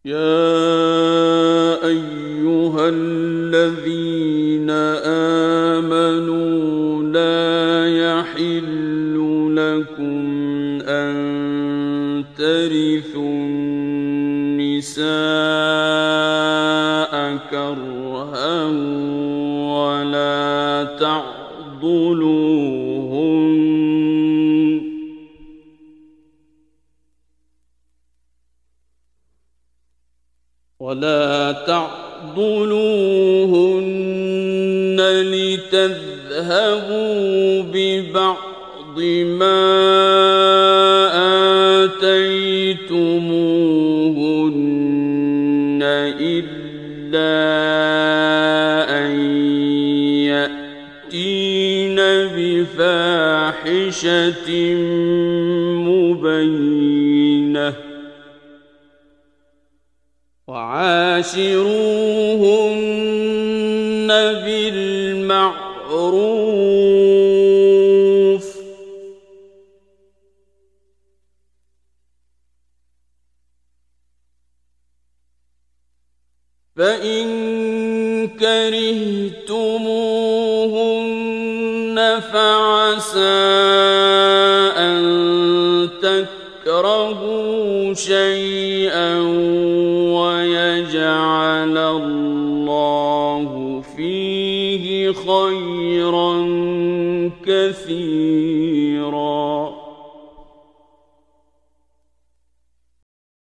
يا أيها الذين آمنوا لا يحل لكم أن ترثوا النساء كرها ولا تعضلوهن لتذهبوا ببعض ما آتيتموهن إلا أن يأتين بفاحشة مبينة وعاشروهن بالمعروف فإن كرهتموهن فعسى أن تكرهوا شيئا ويجعل الله فيه خيرا كثيرا.